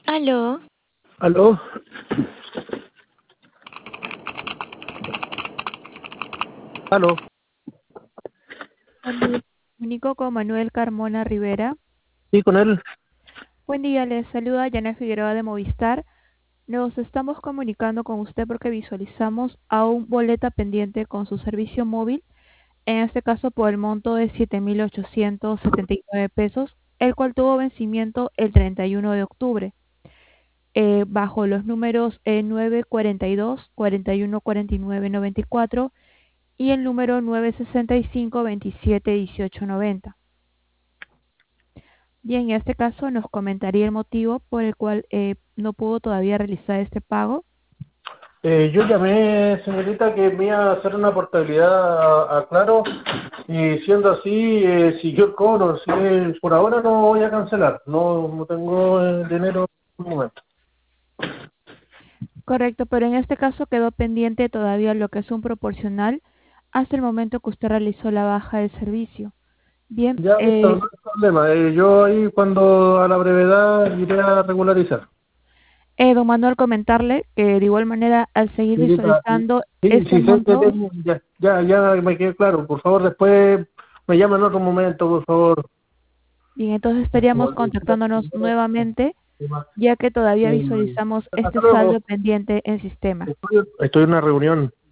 Aló, ¿Aló? ¿Aló? Buen día, comunico con Manuel Carmona Rivera. Sí, con él. Buen día, les saluda Yana Figueroa de Movistar. Nos estamos comunicando con usted porque visualizamos a un boleta pendiente con su servicio móvil, en este caso por el monto de 7.879 pesos, el cual tuvo vencimiento el 31 de octubre, bajo los números 942, 4149, 94 y el número 965, 27, 18, 90. Bien, en este caso nos comentaría el motivo por el cual no pudo todavía realizar este pago. Yo llamé, señorita, que me iba a hacer una portabilidad a Claro y siendo así, siguió el cobro. Así que por ahora no voy a cancelar. No tengo dinero en un momento. Correcto, pero en este caso quedó pendiente todavía lo que es un proporcional hasta el momento que usted realizó la baja del servicio. Bien, Ya, listo, no hay problema. Yo ahí cuando a la brevedad iré a regularizar. don Manuel, comentarle que de igual manera al seguir Señorita, visualizando sí, este sí, sé que monto, ya me quedé claro. Por favor, después me llama en otro momento, por favor. bien, entonces estaríamos contactándonos nuevamente ya que todavía visualizamos Hasta este luego. saldo pendiente en sistema. Estoy en una reunión.